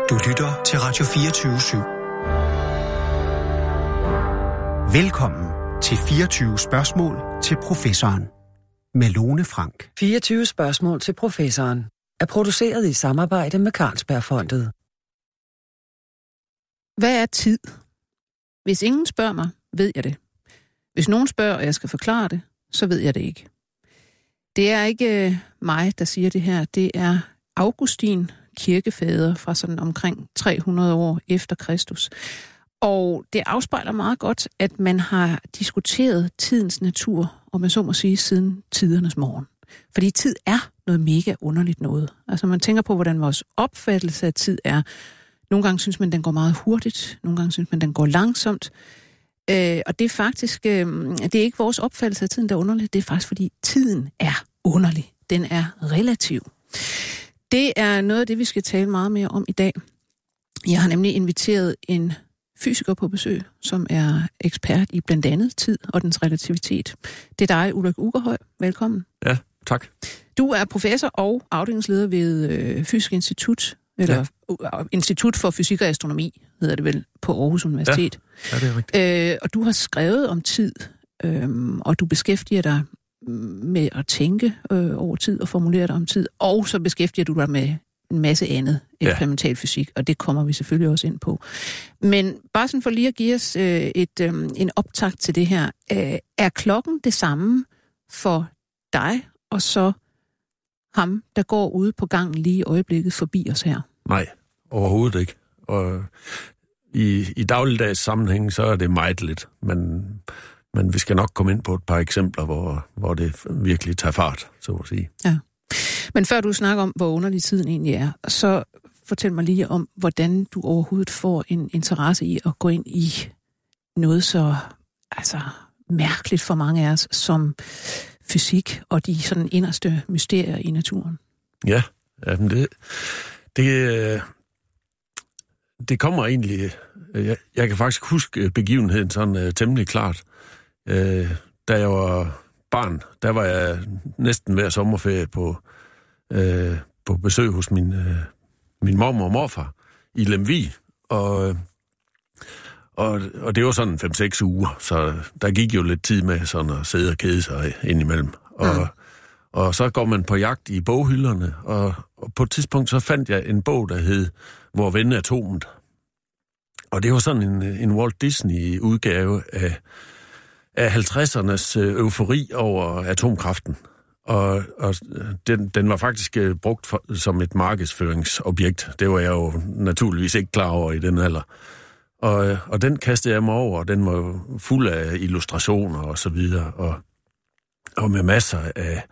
Du lytter til Radio 24/7. Velkommen til 24 spørgsmål til professoren med Lone Frank. 24 spørgsmål til professoren er produceret i samarbejde med Carlsbergfondet. Hvad er tid? Hvis ingen spørger mig, ved jeg det. Hvis nogen spørger, og jeg skal forklare det, så ved jeg det ikke. Det er ikke mig, der siger det her. Det er Augustin, kirkefader fra sådan omkring 300 år efter Kristus. Og det afspejler meget godt, at man har diskuteret tidens natur, og man så må sige, siden tidernes morgen. Fordi tid er noget mega underligt noget. Altså man tænker på, hvordan vores opfattelse af tid er. Nogle gange synes man, den går meget hurtigt. Nogle gange synes man, den går langsomt. Og det er faktisk, det er ikke vores opfattelse af tiden, der er underligt. Det er faktisk, fordi tiden er underlig. Den er relativ. Det er noget af det, vi skal tale meget mere om i dag. Jeg har nemlig inviteret en fysiker på besøg, som er ekspert i blandt andet tid og dens relativitet. Det er dig, Ulrik Ugerhøj. Velkommen. Ja, tak. Du er professor og afdelingsleder ved Fysisk Institut, eller Institut for Fysik og Astronomi, hedder det vel, på Aarhus Universitet. Ja, det er rigtigt. Og du har skrevet om tid, og du beskæftiger dig med at tænke over tid og formulere dig om tid, og så beskæftiger du dig med en masse andet eksperimental fysik, og det kommer vi selvfølgelig også ind på. Men bare sådan for lige at give os en optakt til det her. Er klokken det samme for dig, og så ham, der går ude på gangen lige i øjeblikket forbi os her? Nej, overhovedet ikke. Og i dagligdags sammenhæng, så er det meget lidt, men vi skal nok komme ind på et par eksempler, hvor det virkelig tager fart, så at sige. Ja. Men før du snakker om, hvor underlig tiden egentlig er, så fortæl mig lige om, hvordan du overhovedet får en interesse i at gå ind i noget så mærkeligt for mange af os, som fysik og de sådan inderste mysterier i naturen. Ja, men det kommer egentlig. Jeg kan faktisk huske begivenheden sådan temmelig klart. Da jeg var barn, der var jeg næsten hver sommerferie på besøg hos min mormor og morfar i Lemvig, og det var sådan 5-6 uger, så der gik jo lidt tid med sådan at sidde og kede sig indimellem. Og så går man på jagt i boghylderne, og på et tidspunkt så fandt jeg en bog, der hed Vor ven atomet. Og det var sådan en Walt Disney-udgave af 50'ernes eufori over atomkraften. Og den var faktisk brugt som et markedsføringsobjekt. Det var jeg jo naturligvis ikke klar over i den alder. Og den kastede jeg mig over, og den var fuld af illustrationer og så videre, og med masser af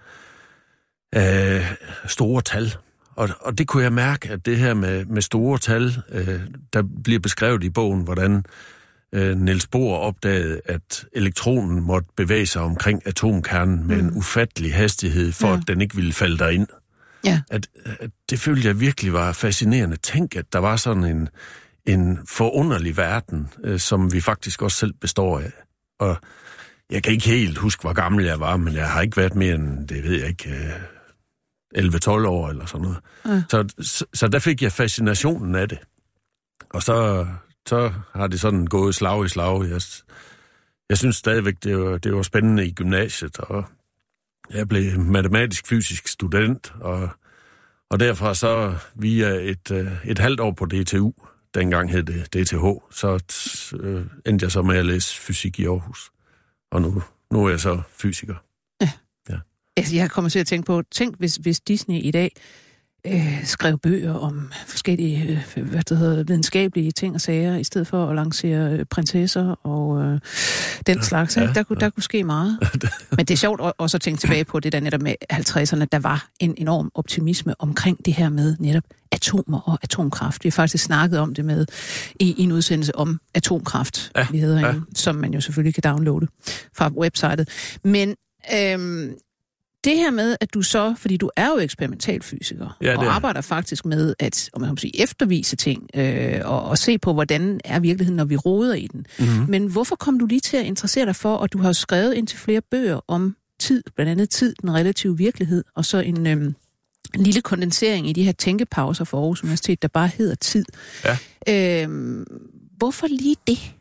store tal. Og det kunne jeg mærke, at det her med store tal, der bliver beskrevet i bogen, hvordan Niels Bohr opdagede, at elektronen måtte bevæge sig omkring atomkernen med en ufattelig hastighed, for at den ikke ville falde derind. Ja. At det følte jeg virkelig var fascinerende. Tænk, at der var sådan en forunderlig verden, som vi faktisk også selv består af. Og jeg kan ikke helt huske, hvor gammel jeg var, men jeg har ikke været mere end, det ved jeg ikke, 11-12 år eller sådan noget. Så der fik jeg fascinationen af det. Og så har det sådan gået slag i slag. Jeg synes stadigvæk, det var spændende i gymnasiet, og jeg blev matematisk-fysisk student, og derfra så via et halvt år på DTU, dengang hed det DTH, så endte jeg så med at læse fysik i Aarhus. Og nu er jeg så fysiker. Ja. Altså, jeg kommer til at tænke på, hvis Disney i dag skrev bøger om forskellige videnskabelige ting og sager, i stedet for at lancere prinsesser og den slags. Ja. Der kunne ske meget. Men det er sjovt også at tænke tilbage på det der netop med 50'erne. Der var en enorm optimisme omkring det her med netop atomer og atomkraft. Vi har faktisk snakket om det med i en udsendelse om atomkraft, vi hedder herinde, som man jo selvfølgelig kan downloade fra websitet. Men det her med, at du så, fordi du er jo eksperimentalfysiker, og arbejder faktisk med at, om man kan sige, eftervise ting, og se på, hvordan er virkeligheden, når vi roder i den. Mm-hmm. Men hvorfor kom du lige til at interessere dig for, og du har skrevet indtil flere bøger om tid, blandt andet tid, den relative virkelighed, og så lille kondensering i de her tænkepauser for Aarhus Universitet, der bare hedder tid. Ja. Hvorfor lige det?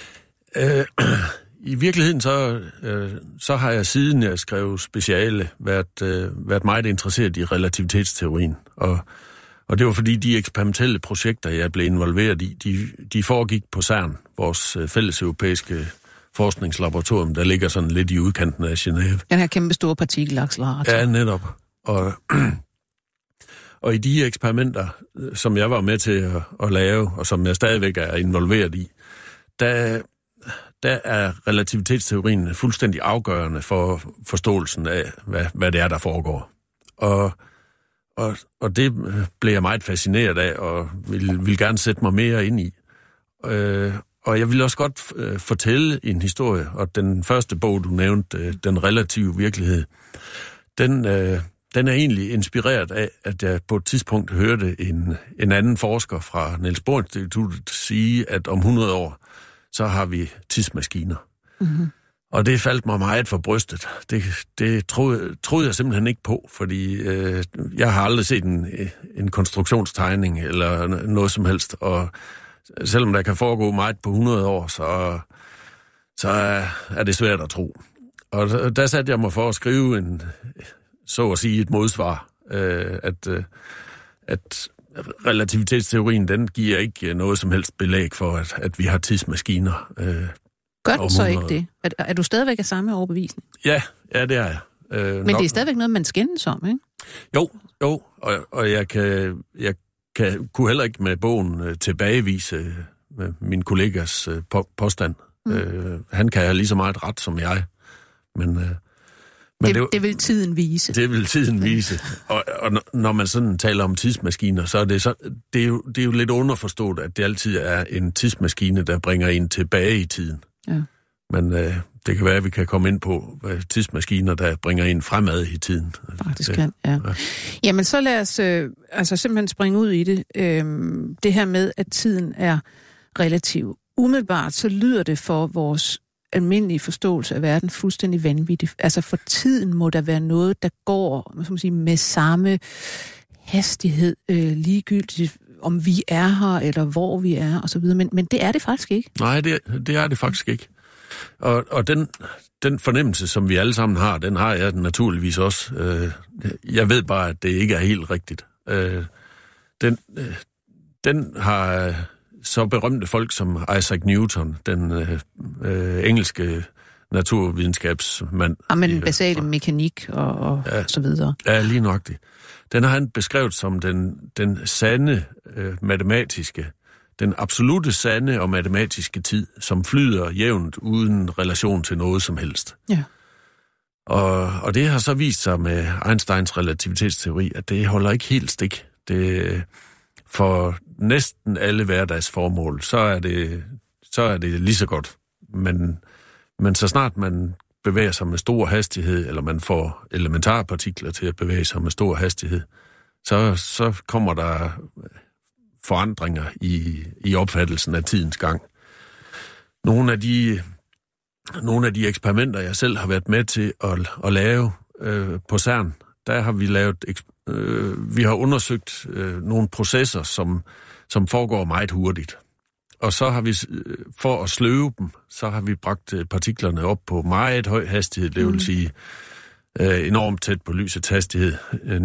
I virkeligheden så har jeg siden jeg skrev speciale været meget interesseret i relativitetsteorien. Og det var fordi de eksperimentelle projekter, jeg blev involveret i, de foregik på CERN, vores fælles europæiske forskningslaboratorium, der ligger sådan lidt i udkanten af Genève. Den her kæmpe store partikelaccelerator. Ja, netop. Og i de eksperimenter, som jeg var med til at lave, og som jeg stadigvæk er involveret i, der er relativitetsteorien fuldstændig afgørende for forståelsen af, hvad det er, der foregår. Og det blev jeg meget fascineret af, og vil gerne sætte mig mere ind i. Og jeg vil også godt fortælle en historie, og den første bog, du nævnte, Den relative virkelighed, den er egentlig inspireret af, at jeg på et tidspunkt hørte en anden forsker fra Niels Bohr Instituttet sige, at om 100 år, så har vi tidsmaskiner. Mm-hmm. Og det faldt mig meget for brystet. Det troede jeg simpelthen ikke på, fordi jeg har aldrig set en konstruktionstegning eller noget som helst. Og selvom der kan foregå meget på 100 år, så er det svært at tro. Og der satte jeg mig for at skrive så at sige et modsvar, at relativitetsteorien, den giver ikke noget som helst belæg for, at vi har tidsmaskiner. Gør den så ikke det? Er du stadigvæk af samme overbevisning? Ja, det er jeg. Men det er stadigvæk noget, man skændes om, ikke? Jo, og jeg kunne heller ikke med bogen tilbagevise min kollegas påstand. Han kan have lige så meget ret som jeg, men det vil tiden vise. Det vil tiden vise. Og når man sådan taler om tidsmaskiner, så er det er jo lidt underforstået, at det altid er en tidsmaskine, der bringer en tilbage i tiden. Ja. Men det kan være, at vi kan komme ind på tidsmaskiner, der bringer en fremad i tiden. Faktisk kan, ja. Jamen så lad os simpelthen springe ud i det. Det her med, at tiden er relativ. Umiddelbart så lyder det for vores almindelige forståelse af verden fuldstændig vanvittigt. Altså for tiden må der være noget, der går med samme hastighed, ligegyldigt om vi er her, eller hvor vi er, og så videre. Men det er det faktisk ikke. Nej, det er det faktisk ikke. Og den fornemmelse, som vi alle sammen har, den har jeg naturligvis også. Jeg ved bare, at det ikke er helt rigtigt. Den har så berømte folk som Isaac Newton, den engelske naturvidenskabsmand. Men basale mekanik og så videre. Ja, lige nøjagtigt. Den har han beskrevet som den sande matematiske, den absolute sande og matematiske tid, som flyder jævnt uden relation til noget som helst. Ja. Og det har så vist sig med Einsteins relativitetsteori, at det holder ikke helt stik. For næsten alle hverdagsformål, så er det lige så godt. Men så snart man bevæger sig med stor hastighed, eller man får elementarpartikler til at bevæge sig med stor hastighed, så kommer der forandringer i opfattelsen af tidens gang. Nogle af de eksperimenter, jeg selv har været med til at lave på CERN, der har vi lavet vi har undersøgt nogle processer, som foregår meget hurtigt. Og så har vi, for at sløve dem, så har vi bragt partiklerne op på meget høj hastighed, det vil sige enormt tæt på lysets hastighed.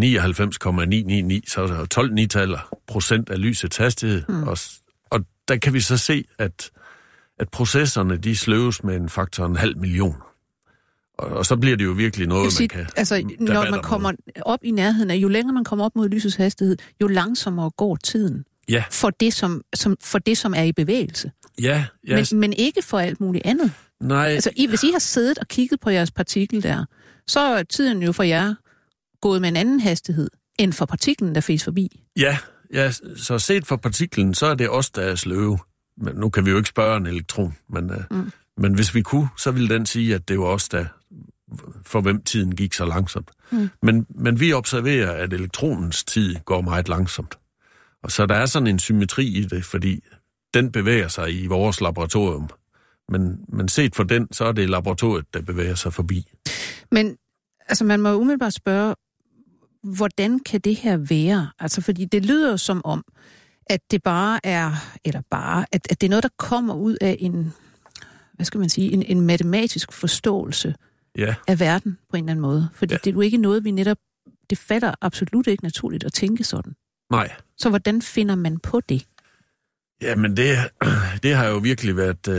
99,999, så er der 12 9% af lysets hastighed. Og der kan vi så se, at processerne, de sløves med en faktor 500.000. Og så bliver det jo virkelig noget, man kan... Altså, når man kommer op i nærheden af, jo længere man kommer op mod lysets hastighed, jo langsommere går tiden. Ja. For det, som er i bevægelse. Ja. Men ikke for alt muligt andet. Nej. Altså, hvis I har siddet og kigget på jeres partikel der, så er tiden jo for jer gået med en anden hastighed, end for partiklen, der fæs forbi. Ja, så set for partiklen, så er det os, der er sløve. Men nu kan vi jo ikke spørge en elektron, men hvis vi kunne, så ville den sige, at det var os, der for hvem tiden gik så langsomt. Men vi observerer, at elektronens tid går meget langsomt. Og så der er sådan en symmetri i det, fordi den bevæger sig i vores laboratorium. Men set for den, så er det laboratoriet, der bevæger sig forbi. Men altså, man må jo umiddelbart spørge, hvordan kan det her være? Altså, fordi det lyder som om, at det bare er, at det er noget, der kommer ud af en, hvad skal man sige, en matematisk forståelse af verden på en eller anden måde. Fordi det er jo ikke noget, vi netop, det falder absolut ikke naturligt at tænke sådan. Nej. Så hvordan finder man på det? Jamen, det har jo virkelig været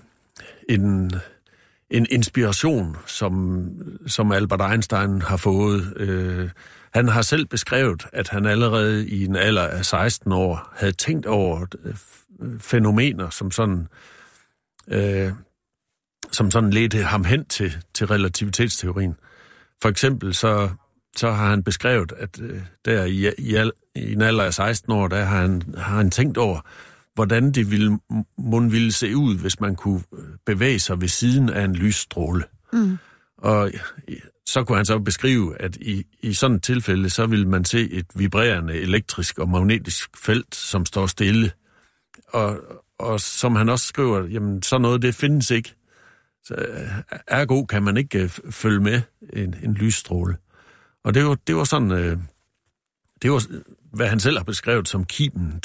en inspiration, som Albert Einstein har fået. Han har selv beskrevet, at han allerede i en alder af 16 år havde tænkt over fænomener, som sådan ledte ham hen til relativitetsteorien. For eksempel så har han beskrevet, at der i en alder af 16 år, der har han tænkt over, hvordan det ville se ud, hvis man kunne bevæge sig ved siden af en lysstråle. Mm. Og så kunne han så beskrive, at i sådan et tilfælde, så ville man se et vibrerende elektrisk og magnetisk felt, som står stille. Og som han også skriver, jamen sådan noget, det findes ikke. Så ergo kan man ikke følge med en lysstråle. Og det var sådan, det var, hvad han selv har beskrevet som kimen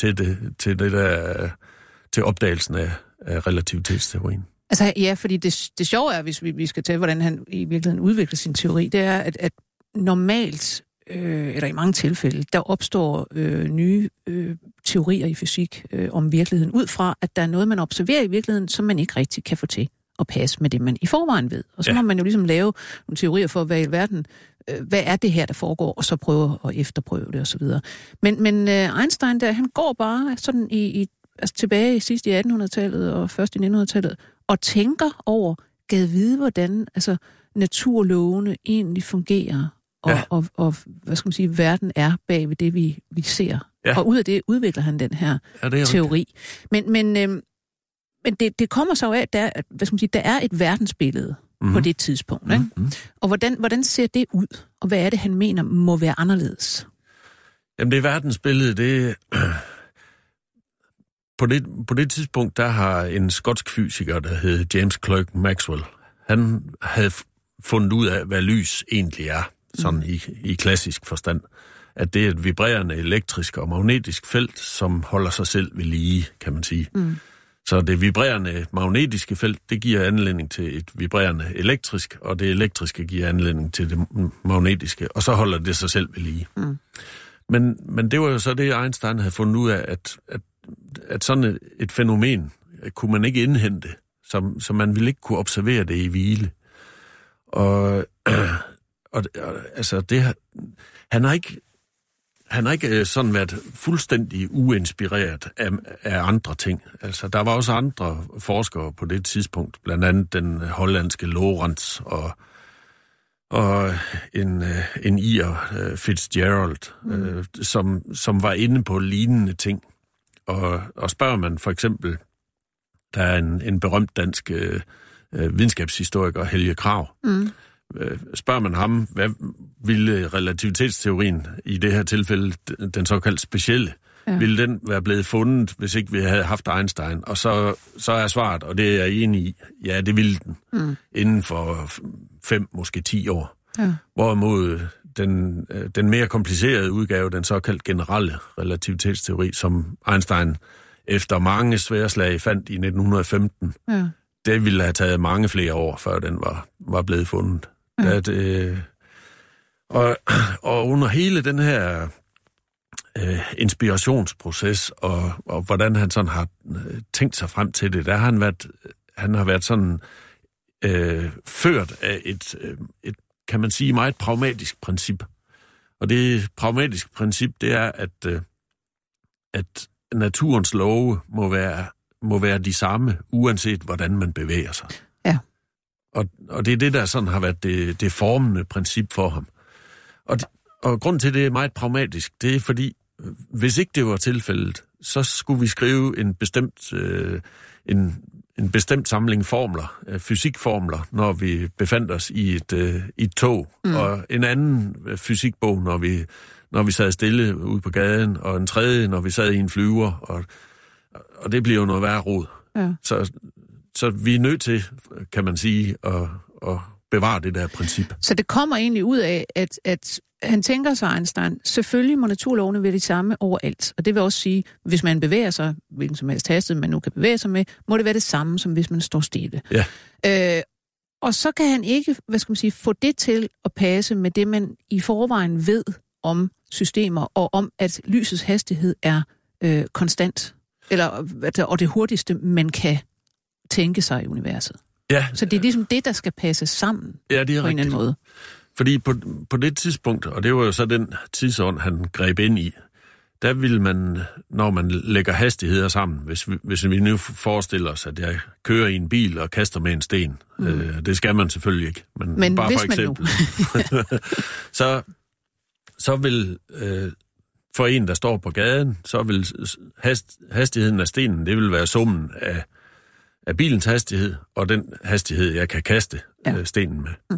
til opdagelsen af relativitetsteorien. Altså ja, fordi det sjove er, hvis vi skal tage, hvordan han i virkeligheden udvikler sin teori, det er, at normalt, eller i mange tilfælde, der opstår nye teorier i fysik om virkeligheden, ud fra, at der er noget, man observerer i virkeligheden, som man ikke rigtig kan få til at passe med det, man i forvejen ved. Og så må man jo ligesom lave nogle teorier for, hvad i verden, hvad er det her, der foregår, og så prøve at efterprøve det osv. Men Einstein der, han går bare sådan altså tilbage sidst i 1800-tallet og først i 1900-tallet, og tænker over, gad vide, hvordan altså, naturlovene egentlig fungerer, og hvad skal man sige, verden er bag ved det, vi ser. Ja. Og ud af det udvikler han den her teori. Men det kommer så af, at der er et verdensbillede på det tidspunkt. Ikke? Mm-hmm. Og hvordan ser det ud? Og hvad er det, han mener må være anderledes? Jamen det verdensbillede, på det tidspunkt, der har en skotsk fysiker, der hed James Clerk Maxwell, han havde fundet ud af, hvad lys egentlig er, sådan i klassisk forstand. At det er et vibrerende elektrisk og magnetisk felt, som holder sig selv ved lige, kan man sige. Mm. Så det vibrerende magnetiske felt, det giver anledning til et vibrerende elektrisk, og det elektriske giver anledning til det magnetiske, og så holder det sig selv ved lige. Mm. Men det var jo så det, Einstein havde fundet ud af, at sådan et fænomen kunne man ikke indhente, så man ville ikke kunne observere det i hvile. Og altså det, han har ikke sådan været fuldstændig uinspireret af andre ting. Altså, der var også andre forskere på det tidspunkt, blandt andet den hollandske Lorentz og en ir, Fitzgerald, som var inde på lignende ting. Og spørger man for eksempel, der er en berømt dansk videnskabshistoriker, Helge Krag, spørger man ham, hvad ville relativitetsteorien i det her tilfælde, den såkaldt specielle, ville den være blevet fundet, hvis ikke vi havde haft Einstein? Og så er svaret, og det er jeg enig i, ja, det ville den, inden for 5, måske 10 år. Ja. Hvorimod den mere komplicerede udgave, den såkaldt generelle relativitetsteori, som Einstein efter mange sværdslag fandt i 1915, det ville have taget mange flere år, før den var blevet fundet. Og under hele den her inspirationsproces, og hvordan han sådan har tænkt sig frem til det, der har han har været sådan ført af et, kan man sige, meget pragmatisk princip. Og det pragmatiske princip, det er, at naturens love må være de samme, uanset hvordan man bevæger sig. Ja. Og det er det, der sådan har været det formende princip for ham. Og grund til, det er meget pragmatisk, det er fordi, hvis ikke det var tilfældet, så skulle vi skrive en bestemt samling formler, fysikformler, når vi befandt os i et tog, og en anden fysikbog, når vi sad stille ude på gaden, og en tredje, når vi sad i en flyver, og det bliver jo noget værre rod. Ja. Så vi er nødt til, kan man sige, at bevare det der princip. Så det kommer egentlig ud af, at han tænker sig, Einstein, selvfølgelig må naturlovene være de samme overalt. Og det vil også sige, hvis man bevæger sig, hvilken som helst hastighed man nu kan bevæge sig med, må det være det samme, som hvis man står stille. Ja. Og så kan han ikke, få det til at passe med det, man i forvejen ved om systemer, og om, at lysets hastighed er konstant, og det hurtigste, man kan tænke sig i universet. Ja. Så det er ligesom det, der skal passe sammen det er på en eller anden måde. Fordi på det tidspunkt, og det var jo så den tidsånd, han greb ind i, der vil man, når man lægger hastigheder sammen, hvis vi nu forestiller os, at jeg kører i en bil og kaster med en sten. Det skal man selvfølgelig ikke. Men bare for eksempel. så vil for en, der står på gaden, så vil hastigheden af stenen, det vil være summen af bilens hastighed, og den hastighed, jeg kan kaste stenen med.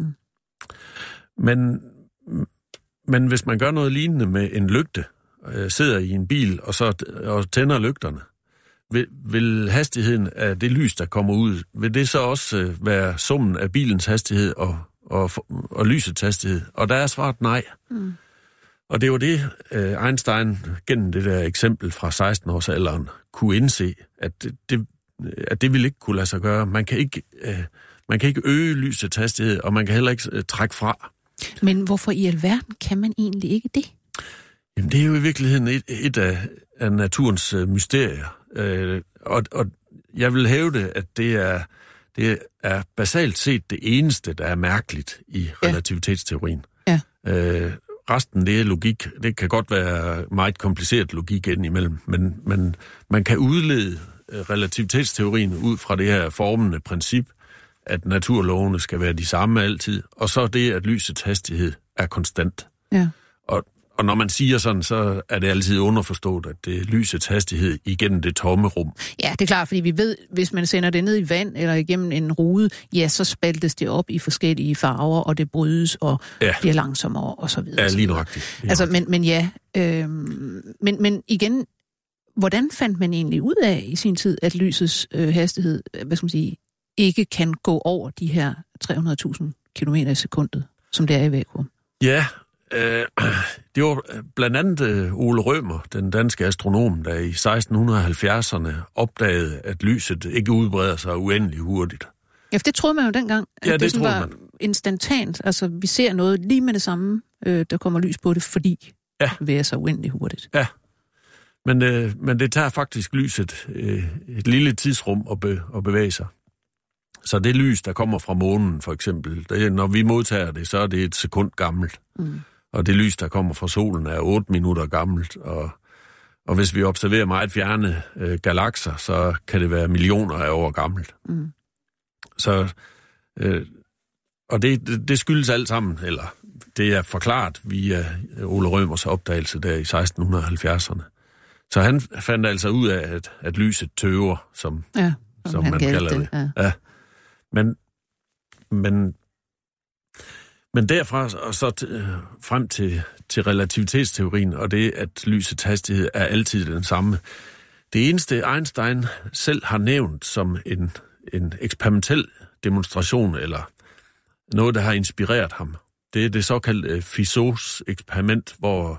Men hvis man gør noget lignende med en lygte, sidder i en bil og tænder lygterne, vil hastigheden af det lys, der kommer ud, vil det så også være summen af bilens hastighed og lysets hastighed? Og der er svaret nej. Og det var det, Einstein gennem det der eksempel fra 16-årsalderen kunne indse, at det ville ikke kunne lade sig gøre. Man kan ikke øge lysets hastighed, og man kan heller ikke trække fra. Men hvorfor i alverden kan man egentlig ikke det? Jamen, det er jo i virkeligheden et af naturens mysterier. Og jeg vil hævde, at det er basalt set det eneste, der er mærkeligt i relativitetsteorien. Ja. Resten, det er logik. Det kan godt være meget kompliceret logik indimellem, men man kan udlede relativitetsteorien ud fra det her formende princip, at naturlovene skal være de samme altid, og så det, at lysets hastighed er konstant. Ja. Og når man siger sådan, så er det altid underforstået, at det er lysets hastighed igennem det tomme rum. Ja, det er klart, fordi vi ved, hvis man sender det ned i vand eller igennem en rude, ja, så spaltes det op i forskellige farver, og det brydes og bliver langsommere og så videre. Ja, lige nøjagtigt. Men igen, hvordan fandt man egentlig ud af i sin tid, at lysets hastighed, ikke kan gå over de her 300.000 kilometer i sekundet, som det er i vakuum? Ja, det var blandt andet Ole Rømer, den danske astronom, der i 1670'erne opdagede, at lyset ikke udbreder sig uendelig hurtigt. Ja, for det troede man jo dengang, at det var instantant. Altså, vi ser noget lige med det samme, der kommer lys på det, fordi det bevæger sig uendelig hurtigt. Ja, men det tager faktisk lyset et lille tidsrum at bevæge sig. Så det lys, der kommer fra månen, for eksempel, når vi modtager det, så er det et sekund gammelt. Og det lys, der kommer fra solen, er 8 minutter gammelt. Og hvis vi observerer meget fjerne galakser, så kan det være millioner af år gammelt. Så, og det skyldes alt sammen, eller det er forklaret via Ole Rømers opdagelse der i 1670'erne. Så han fandt altså ud af, at lyset tøver, som man kalder det. Ja. Men derfra og så frem til relativitetsteorien, og det, at lysets hastighed er altid den samme. Det eneste Einstein selv har nævnt som en eksperimentel demonstration, eller noget, der har inspireret ham, det er det såkaldte Fizeaus eksperiment, hvor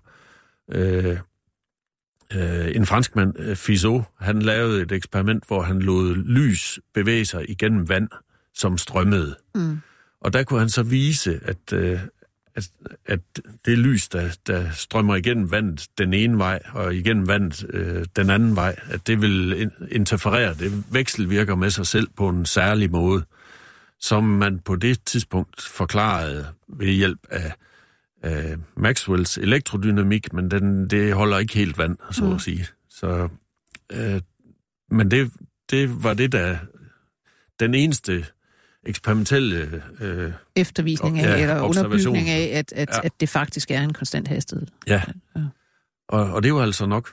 en franskmand, Fizeau, han lavede et eksperiment, hvor han lod lys bevæge sig igennem vand, som strømmede. Og der kunne han så vise, at det lys, der strømmer igennem vandet den ene vej, og igennem vandet den anden vej, at det vil interferere, det vekselvirker med sig selv på en særlig måde, som man på det tidspunkt forklarede ved hjælp af Maxwells elektrodynamik, men det holder ikke helt vand, så at sige. Så, men det var det, der den eneste eksperimentelle eftervisning af, eller underbygning af, at det faktisk er en konstant hastighed. Ja. Og det var altså nok.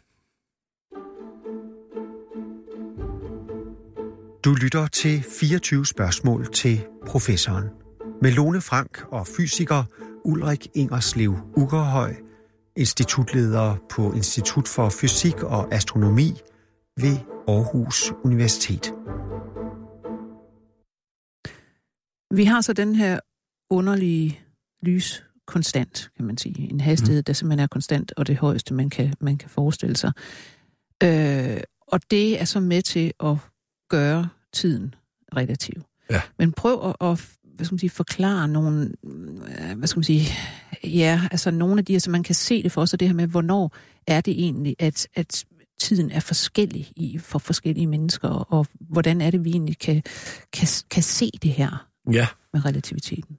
Du lytter til 24 spørgsmål til professoren. Med Lone Frank og fysiker Ulrik Ingerslev Uggerhøj, institutleder på Institut for Fysik og Astronomi ved Aarhus Universitet. Vi har så den her underlige lyskonstant, kan man sige. En hastighed, der simpelthen er konstant, og det højeste, man kan forestille sig. Og det er så med til at gøre tiden relativ. Ja. Men prøv at forklare nogle, nogle af de her, så man kan se det for sig, det her med, hvornår er det egentlig, at tiden er forskellig for forskellige mennesker, og hvordan er det, vi egentlig kan se det her med relativiteten.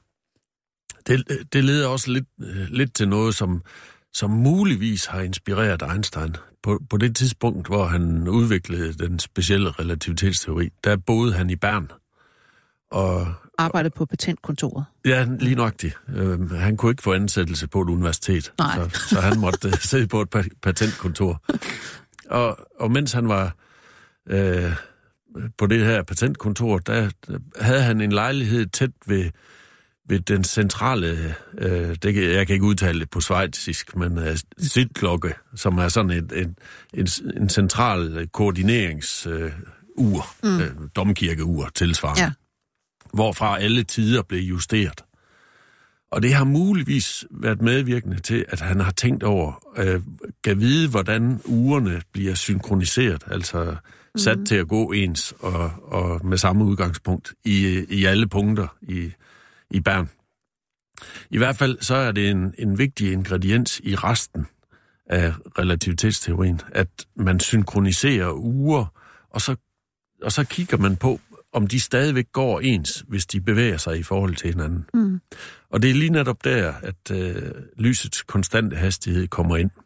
Det leder også lidt til noget, som muligvis har inspireret Einstein. På det tidspunkt, hvor han udviklede den specielle relativitetsteori, der boede han i Bern. Og arbejdede på patentkontoret. Ja, lige nøjagtigt. Han kunne ikke få ansættelse på et universitet, så han måtte sidde på et patentkontor. Og mens han var på det her patentkontor, der havde han en lejlighed tæt ved den centrale, jeg kan ikke udtale det på schweizisk, men Sitklokke, som er sådan en central koordineringsur, domkirkeur tilsvarende. Ja. Hvorfra alle tider blev justeret. Og det har muligvis været medvirkende til, at han har tænkt over, kan vide, hvordan ugerne bliver synkroniseret, altså sat til at gå ens og med samme udgangspunkt i alle punkter i Bern. I hvert fald så er det en vigtig ingrediens i resten af relativitetsteorien, at man synkroniserer uger, og så kigger man på, om de stadigvæk går ens, hvis de bevæger sig i forhold til hinanden. Mm. Og det er lige netop der, at lysets konstante hastighed kommer ind.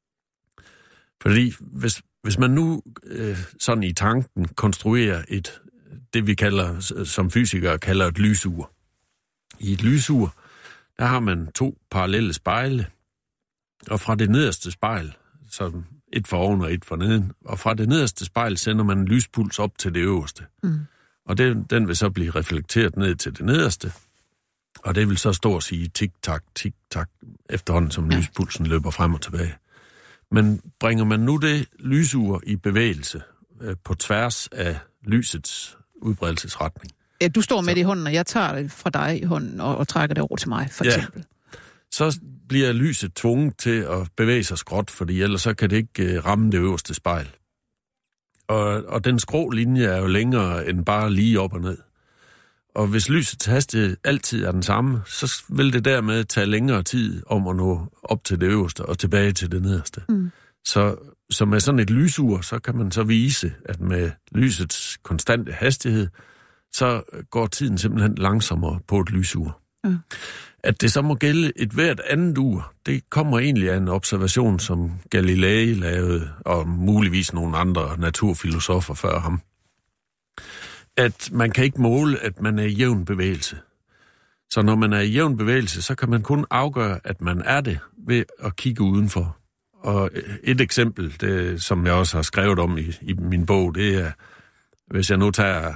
Fordi hvis man nu sådan i tanken konstruerer det vi som fysikere kalder et lysur. I et lysur, der har man 2 parallelle spejle, og fra det nederste spejl, så et for oven og et for neden, og fra det nederste spejl sender man en lyspuls op til det øverste. Mm. Og den vil så blive reflekteret ned til det nederste, og det vil så stå og sige tik-tak, efterhånden som lyspulsen løber frem og tilbage. Men bringer man nu det lysur i bevægelse på tværs af lysets udbredelsesretning. Ja, du står med det i hånden, og jeg tager det fra dig i hånden og trækker det over til mig, for eksempel. Så bliver lyset tvunget til at bevæge sig skråt, fordi ellers så kan det ikke ramme det øverste spejl. Og den skrå linje er jo længere end bare lige op og ned. Og hvis lysets hastighed altid er den samme, så vil det dermed tage længere tid om at nå op til det øverste og tilbage til det nederste. Mm. Så med sådan et lysur, så kan man så vise, at med lysets konstante hastighed, så går tiden simpelthen langsommere på et lysur. Mm. At det så må gælde et hvert andet ur, det kommer egentlig af en observation, som Galilei lavede, og muligvis nogle andre naturfilosofer før ham. At man kan ikke måle, at man er i jævn bevægelse. Så når man er i jævn bevægelse, så kan man kun afgøre, at man er det, ved at kigge udenfor. Og et eksempel, det, som jeg også har skrevet om i min bog, det er, hvis jeg nu tager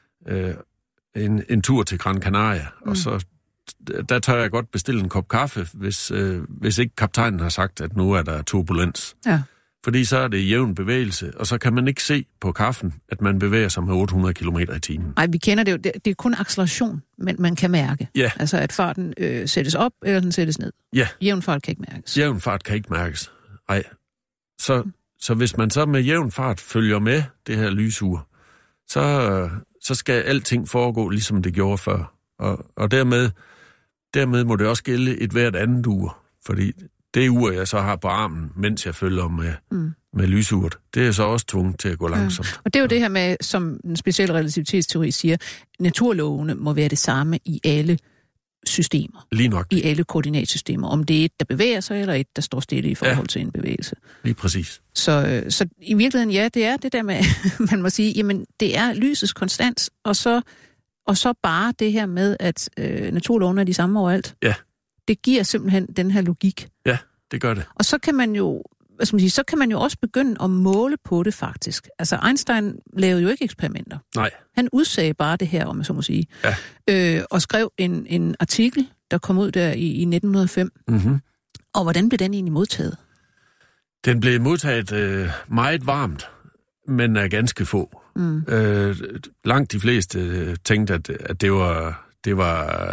en tur til Gran Canaria, og så der tør jeg godt bestille en kop kaffe, hvis ikke kaptajnen har sagt, at nu er der turbulens. Ja. Fordi så er det jævn bevægelse, og så kan man ikke se på kaffen, at man bevæger sig med 800 km i timen. Nej, vi kender det jo. Det er kun acceleration, men man kan mærke. Ja. Altså, at farten sættes op, eller den sættes ned. Ja. Jævn fart kan ikke mærkes. Jævn fart kan ikke mærkes. Nej. Så hvis man så med jævn fart følger med det her lysur, så skal alting foregå, ligesom det gjorde før. Og dermed må det også gælde et hvert andet ur, fordi det ur, jeg så har på armen, mens jeg følger med lysuret, det er så også tvunget til at gå langsomt. Og det er jo det her med, som den specielle relativitetsteori siger, naturlovene må være det samme i alle systemer. Lige nok. I alle koordinatsystemer. Om det er et, der bevæger sig, eller et, der står stille i forhold til en bevægelse. Lige præcis. Så i virkeligheden, ja, det er det der med, man må sige, jamen, det er lysets konstans, og så bare det her med, at naturlovene er de samme overalt. Ja. Det giver simpelthen den her logik. Ja, det gør det. Og så kan man jo, så kan man jo også begynde at måle på det faktisk. Altså Einstein lavede jo ikke eksperimenter. Nej. Han udsagde bare det her, om man så må sige. Ja. Og skrev en artikel, der kom ud der i 1905. Mm-hmm. Og hvordan blev den egentlig modtaget? Den blev modtaget meget varmt, men af ganske få. Mm. Langt de fleste tænkte, at det det var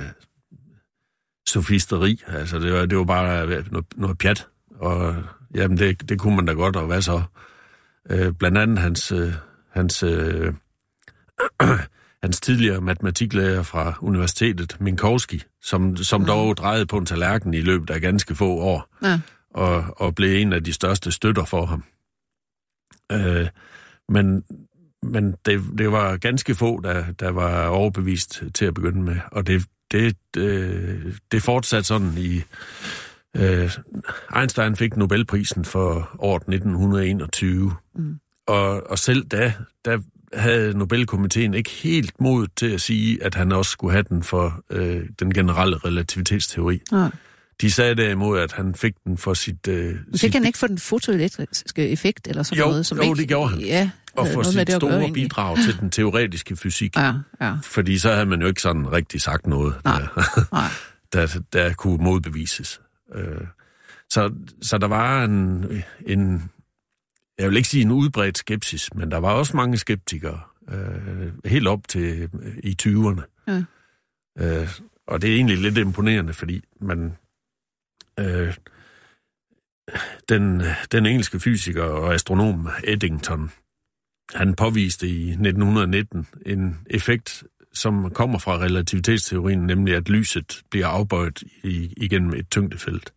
sofisteri. Altså, det var bare noget pjat. Og jamen, det kunne man da godt, og hvad så? Blandt andet hans tidligere matematiklærer fra universitetet, Minkowski, som dog drejede på en tallerken i løbet af ganske få år, og blev en af de største støtter for ham. Men det var ganske få, der var overbevist til at begynde med, og det fortsatte sådan i... Einstein fik Nobelprisen for året 1921, og selv da havde Nobelkomiteen ikke helt mod til at sige, at han også skulle have den for den generelle relativitetsteori. Ja. De sagde derimod, at han fik den for sit... Fik han ikke for den fotoelektriske effekt eller sådan noget? Som det gjorde han. Ja, og for sit store bidrag til den teoretiske fysik. Ja. Fordi så havde man jo ikke sådan rigtig sagt noget, der kunne modbevises. Så der var en jeg vil ikke sige en udbredt skepsis, men der var også mange skeptikere, helt op til i 20'erne. Ja. Og det er egentlig lidt imponerende, fordi den engelske fysiker og astronom Eddington, han påviste i 1919 en effekt, som kommer fra relativitetsteorien, nemlig at lyset bliver afbøjet igennem et tyngdefelt.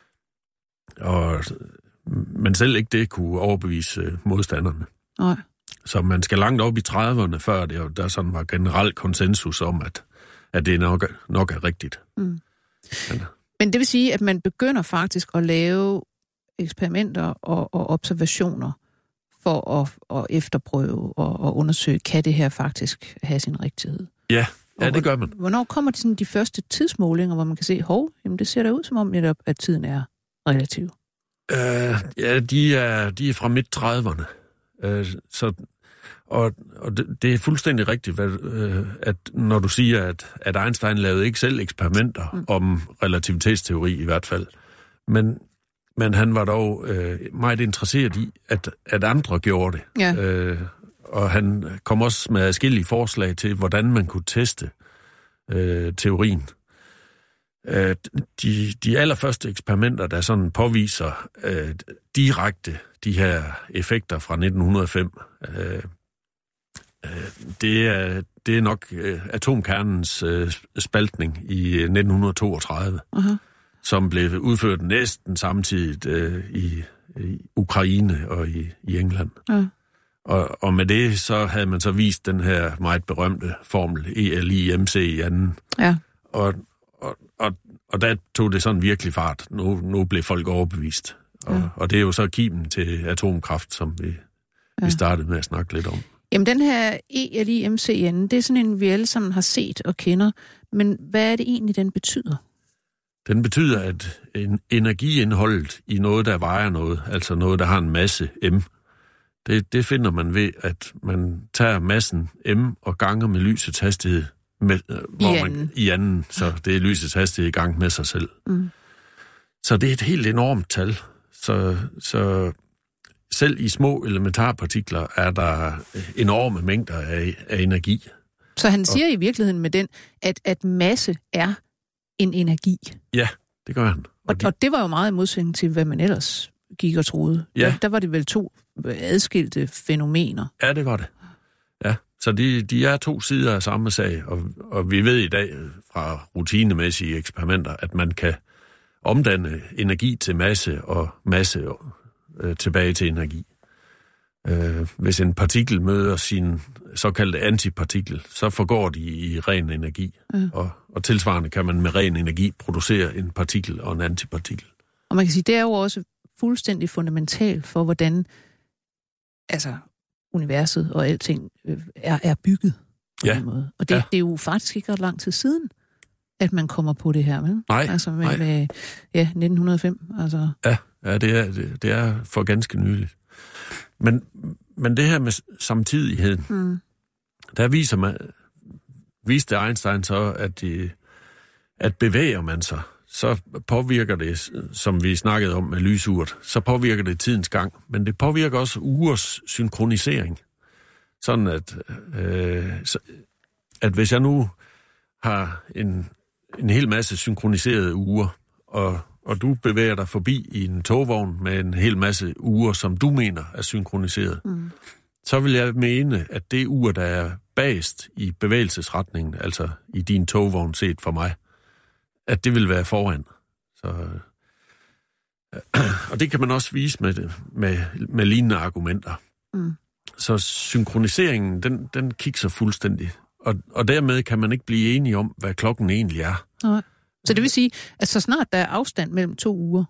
Men selv ikke det kunne overbevise modstanderne. Nej. Så man skal langt op i 30'erne, før der sådan var generel konsensus om, at det nok er rigtigt. Mm. Men det vil sige, at man begynder faktisk at lave eksperimenter og observationer for at efterprøve og undersøge, kan det her faktisk have sin rigtighed? Ja, det gør man. Hvornår kommer de første tidsmålinger, hvor man kan se, jamen det ser da ud som om netop, at tiden er relativ? De er fra midt-30'erne. Og det er fuldstændig rigtigt, at når du siger, at Einstein lavede ikke selv eksperimenter om relativitetsteori i hvert fald, men han var dog meget interesseret i, at andre gjorde det. Ja. Og han kom også med adskillige forslag til, hvordan man kunne teste teorien. De allerførste eksperimenter, der sådan påviser direkte de her effekter fra 1905, det er nok atomkernens spaltning i 1932, som blev udført næsten samtidigt i Ukraine og i England. Og med det så havde man så vist den her meget berømte formel ELIMC i anden. Ja. Og der tog det sådan virkelig fart. Nu blev folk overbevist. Og det er jo så kimen til atomkraft, som vi startede med at snakke lidt om. Jamen, den her ELIMCN, det er sådan en, vi alle sammen har set og kender. Men hvad er det egentlig, den betyder? Den betyder, at energiindholdet i noget, der vejer noget, altså noget, der har en masse M, det finder man ved, at man tager massen M og ganger med lysets hastighed i anden, så det er lysets hastighed i gang med sig selv. Mm. Så det er et helt enormt tal. Så selv i små elementarpartikler er der enorme mængder af energi. Så han siger i virkeligheden med den, at masse er en energi. Ja, det gør han. Og det var jo meget i modsætning til, hvad man ellers gik og troede. Ja. Der var det vel to adskilte fænomener. Ja, det var det. Ja, så de er to sider af samme sag, og vi ved i dag fra rutinemæssige eksperimenter, at man kan omdanne energi til masse og masse tilbage til energi. Hvis en partikel møder sin såkaldte antipartikel, så forgår de i ren energi. Og tilsvarende kan man med ren energi producere en partikel og en antipartikel. Og man kan sige, det er jo også fuldstændig fundamentalt for, hvordan universet og alting er bygget på den måde. Og det er jo faktisk ikke ret lang tid siden, at man kommer på det her, vel? Nej. Altså med 1905. Altså. Ja, det er for ganske nyligt. Men det her med samtidigheden, der viste Einstein så, at bevæger man sig, så påvirker det, som vi snakkede om med lysurt, så påvirker det tidens gang. Men det påvirker også ugers synkronisering. Sådan at hvis jeg nu har en hel masse synkroniserede ure, og du bevæger dig forbi i en togvogn med en hel masse ure, som du mener er synkroniseret, så vil jeg mene, at det ur, der er bagest i bevægelsesretningen, altså i din togvogn set for mig, at det vil være foran. Så, og det kan man også vise med lignende argumenter. Så synkroniseringen, den kikser fuldstændig. Og dermed kan man ikke blive enige om, hvad klokken egentlig er. Nej. Så det vil sige, at så snart der er afstand mellem 2 uger,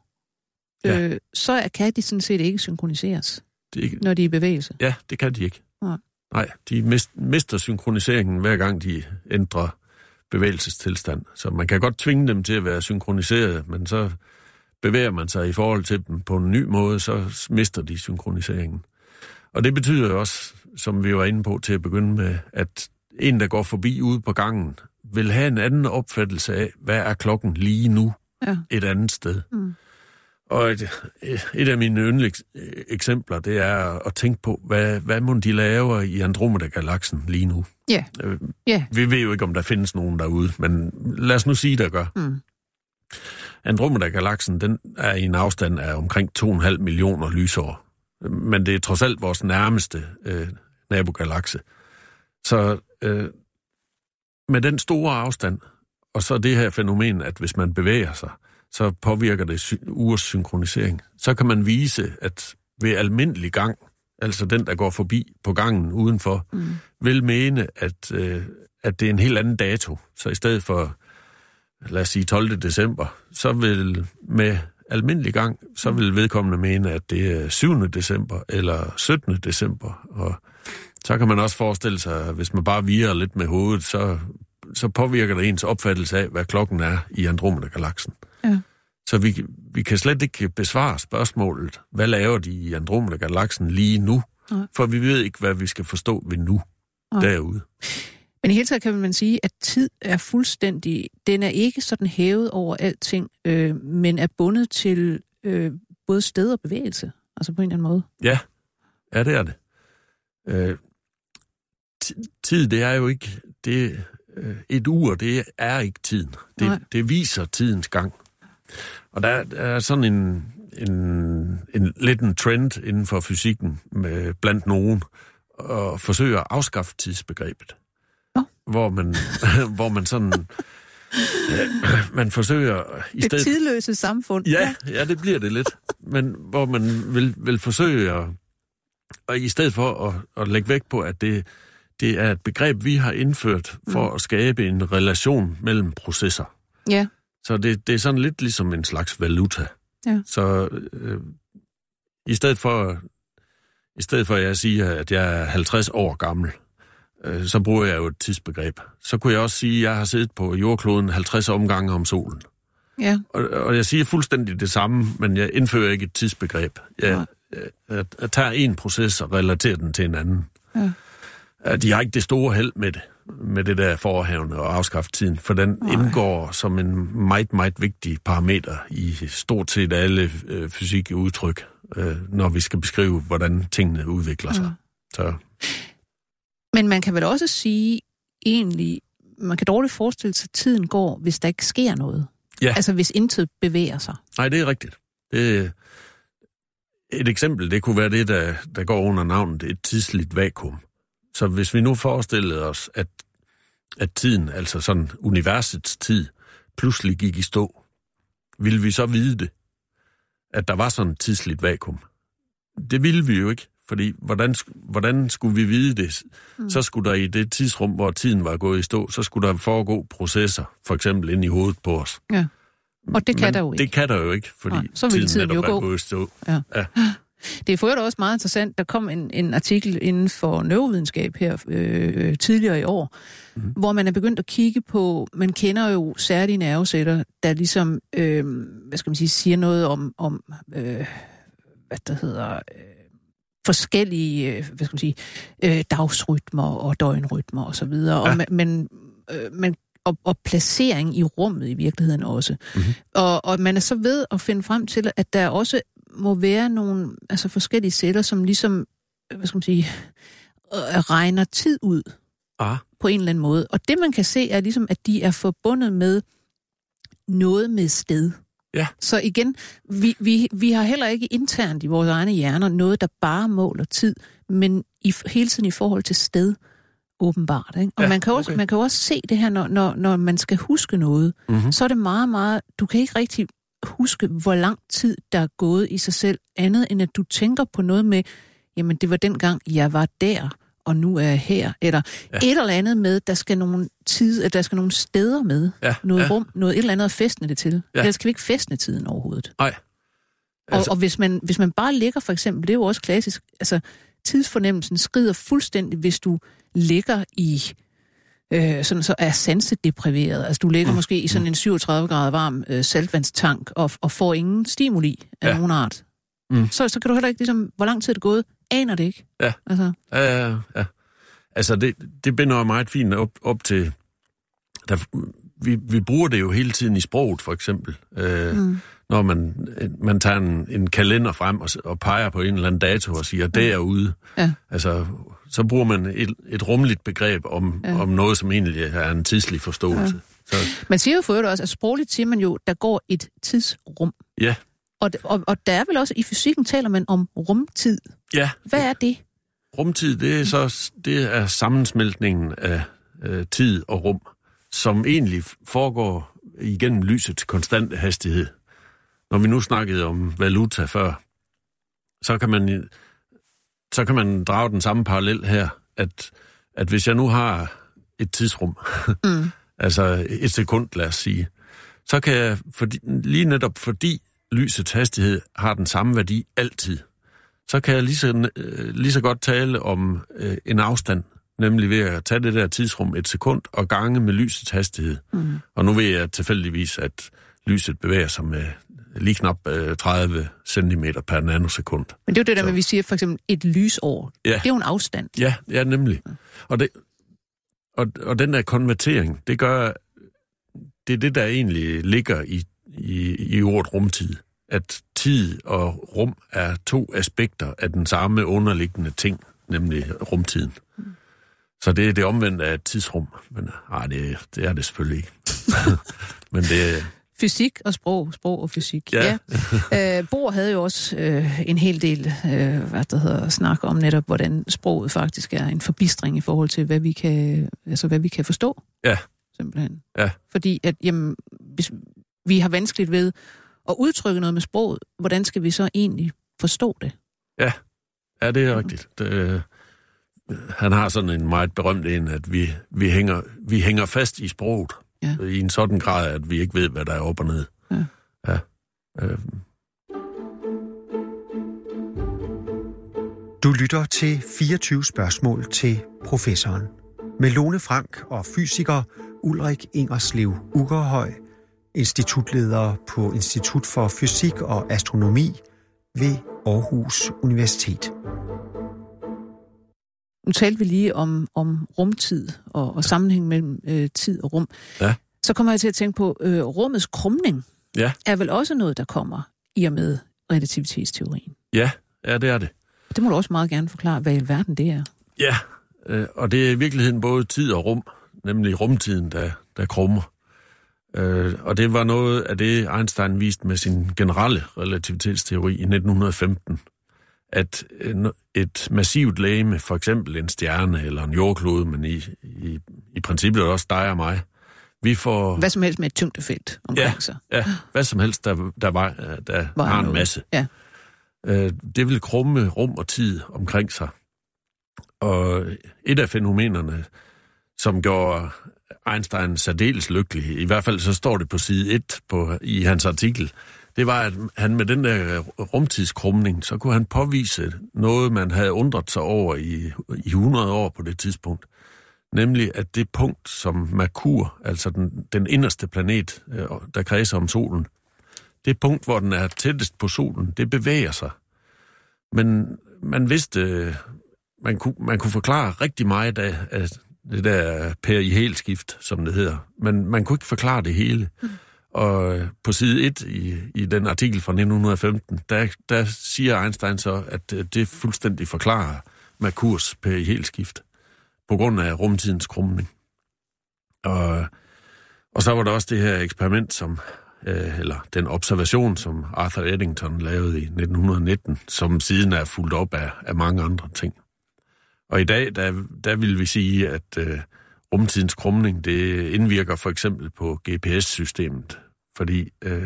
så kan de sådan set ikke synkroniseres, når de er i bevægelse. Ja, det kan de ikke. Nej, de mister synkroniseringen, hver gang de ændrer bevægelsestilstand. Så man kan godt tvinge dem til at være synkroniseret, men så bevæger man sig i forhold til dem på en ny måde, så mister de synkroniseringen. Og det betyder også, som vi var inde på til at begynde med, at en, der går forbi ude på gangen, vil have en anden opfattelse af, hvad er klokken lige nu et andet sted. Og et af mine yndlingseksempler, det er at tænke på, hvad må de laver i Andromeda-galaksen lige nu? Vi ved jo ikke, om der findes nogen derude, men lad os nu sige, der gør. Andromeda-galaksen, den er i en afstand af omkring 2,5 millioner lysår. Men det er trods alt vores nærmeste nabogalakse. Så med den store afstand, og så det her fænomen, at hvis man bevæger sig, så påvirker det urs synkronisering. Så kan man vise, at ved almindelig gang, altså den, der går forbi på gangen udenfor, vil mene, at det er en helt anden dato. Så i stedet for, lad os sige 12. december, så vil med almindelig gang, så vil vedkommende mene, at det er 7. december eller 17. december. Og så kan man også forestille sig, at hvis man bare virrer lidt med hovedet, så påvirker det ens opfattelse af, hvad klokken er i Andromeda-galaksen. Ja. Så vi kan slet ikke besvare spørgsmålet, hvad laver de i Andromeda-galaksen lige nu? Ja. For vi ved ikke, hvad vi skal forstå ved nu derude. Men i hele taget kan man sige, at tid er fuldstændig, den er ikke sådan hævet over alting, men er bundet til både sted og bevægelse, altså på en eller anden måde. Ja, det er det. Tid, det er jo ikke, et ur, det er ikke tiden. Det viser tidens gang. Og der er sådan lidt en trend inden for fysikken blandt nogen, at forsøge at afskaffe tidsbegrebet. Hvor man sådan... man forsøger... Det tidløse samfund. Ja, det bliver det lidt. Men hvor man vil forsøge og i stedet for at lægge vægt på, at det er et begreb, vi har indført for at skabe en relation mellem processer. Ja. Så det er sådan lidt ligesom en slags valuta. Ja. Så i stedet for at jeg siger, at jeg er 50 år gammel, så bruger jeg jo et tidsbegreb. Så kunne jeg også sige, at jeg har siddet på jordkloden 50 omgange om solen. Ja. Og jeg siger fuldstændig det samme, men jeg indfører ikke et tidsbegreb. Jeg tager en proces og relaterer den til en anden. Ja. De har ikke det store held med det der forhavne og afskaffe tiden, for den indgår som en meget, meget vigtig parameter i stort set alle fysikudtryk, når vi skal beskrive, hvordan tingene udvikler sig. Så. Men man kan vel også sige, egentlig, man kan dårligt forestille sig, at tiden går, hvis der ikke sker noget. Ja. Altså hvis intet bevæger sig. Nej, det er rigtigt. Et eksempel, det kunne være det, der går under navnet et tidsligt vakuum. Så hvis vi nu forestillede os, at tiden, altså sådan universets tid, pludselig gik i stå, ville vi så vide det, at der var sådan et tidsligt vakuum? Det ville vi jo ikke, fordi hvordan skulle vi vide det? Så skulle der i det tidsrum, hvor tiden var gået i stå, så skulle der foregå processer, for eksempel inde i hovedet på os. Ja, og det kan der jo ikke. Det kan der jo ikke, fordi tiden netop er gået i stå. Ja. Det er for øvrigt også meget interessant. Der kom en artikel inden for neurovidenskab her tidligere i år, hvor man er begyndt at kigge på, man kender jo særlige nerveceller, der ligesom, siger noget om forskellige, dagsrytmer og døgnrytmer og så videre. Ja. Og placering i rummet i virkeligheden også. Mm-hmm. Og man er så ved at finde frem til, at der også må være nogle forskellige celler, som ligesom, regner tid ud. på en eller anden måde. Og det, man kan se, er ligesom, at de er forbundet med noget med sted. Ja. Så igen, vi har heller ikke internt i vores egne hjerner noget, der bare måler tid, men hele tiden i forhold til sted, åbenbart. Ikke? Og man kan jo også se det her, når man skal huske noget, så er det meget, meget... Du kan ikke rigtig huske, hvor lang tid der er gået i sig selv, andet end at du tænker på noget med, jamen det var dengang, jeg var der, og nu er jeg her. Eller et eller andet med, der skal nogle steder med, noget rum, noget et eller andet at fæstne det til. Ja. Ellers kan vi ikke fæstne tiden overhovedet. Nej. Altså... Og hvis man bare ligger, for eksempel, det er jo også klassisk, altså tidsfornemmelsen skrider fuldstændig, hvis du ligger i sådan så er sansedepriveret. Altså du ligger måske i sådan en 37 grader varm saltvandstank og får ingen stimuli af nogen art. Så kan du heller ikke ligesom, hvor lang tid er det gået, aner det ikke. Ja. Altså. Ja. Altså det binder jo meget fint op til... Vi bruger det jo hele tiden i sproget, for eksempel. Når man tager en kalender frem og peger på en eller anden dato og siger, derude. Ja. Altså, så bruger man et rumligt begreb om noget, som egentlig er en tidslig forståelse. Ja. Så. Man siger jo for øvrigt også, at sprogligt siger man jo, der går et tidsrum. Ja. Og der er vel også, i fysikken taler man om rumtid. Ja. Hvad er det? Rumtid, det er sammensmeltningen af tid og rum, som egentlig foregår igennem lysets konstante hastighed. Når vi nu snakkede om valuta før, så kan man drage den samme parallel her, at hvis jeg nu har et tidsrum, altså et sekund, lad os sige, så kan jeg, lige netop fordi lysets hastighed har den samme værdi altid, så kan jeg lige så godt tale om en afstand, nemlig ved at tage det der tidsrum et sekund og gange med lysets hastighed. Og nu ved jeg tilfældigvis, at lyset bevæger sig med lige knap 30 cm per nanosekund. Men det er jo det der med, vi siger for eksempel et lysår. Ja. Det er jo en afstand. Ja, nemlig. Og den der konvertering, det er det, der egentlig ligger i ordet rumtid. At tid og rum er to aspekter af den samme underliggende ting, nemlig rumtiden. Så det er det omvendte af et tidsrum. Men det er det selvfølgelig ikke. Men det fysik og sprog og fysik. Ja. Bohr havde jo også en hel del snak om netop, hvordan sproget faktisk er en forbistring i forhold til, hvad vi kan forstå. Ja. Simpelthen. Ja. Fordi at, hvis vi har vanskeligt ved at udtrykke noget med sproget, hvordan skal vi så egentlig forstå det? Ja, det er rigtigt. Han har sådan en meget berømt en, at vi hænger fast i sproget. Ja. I en sådan grad, at vi ikke ved, hvad der er op og ned. Ja. Du lytter til 24 spørgsmål til professoren. Med Lone Frank og fysiker Ulrik Ingerslev Uggerhøj, institutleder på Institut for Fysik og Astronomi ved Aarhus Universitet. Nu talte vi lige om rumtid og sammenhæng mellem tid og rum. Ja. Så kommer jeg til at tænke på, rummets krumning er vel også noget, der kommer i og med relativitetsteorien? Ja, det er det. Det må du også meget gerne forklare, hvad i alverden det er. Ja, og det er i virkeligheden både tid og rum, nemlig rumtiden, der krummer. Og det var noget af det, Einstein viste med sin generelle relativitetsteori i 1915. At et massivt legeme, for eksempel en stjerne eller en jordklode, men i princippet også dig og mig, vi får... Hvad som helst med et tyngdefelt omkring sig. Ja, hvad som helst, der har en masse. Ja. Det vil krumme rum og tid omkring sig. Og et af fænomenerne, som gjorde Einstein særdeles lykkelig, i hvert fald så står det på side 1 i hans artikel, det var, at han med den der rumtidskrumning, så kunne han påvise noget, man havde undret sig over i 100 år på det tidspunkt. Nemlig, at det punkt, som Merkur, altså den inderste planet, der kredser om solen, det punkt, hvor den er tættest på solen, det bevæger sig. Men man vidste, man kunne forklare rigtig meget af det der perihelskift, som det hedder. Men man kunne ikke forklare det hele. Og på side 1 i den artikel fra 1915, der siger Einstein så, at det fuldstændig forklarer Merkurs perihelskift. på grund af rumtidens krumning. Og så var der også det her eksperiment, eller den observation, som Arthur Eddington lavede i 1919, som siden er fulgt op af mange andre ting. Og i dag, der vil vi sige, at rumtidens krumning, det indvirker for eksempel på GPS-systemet, fordi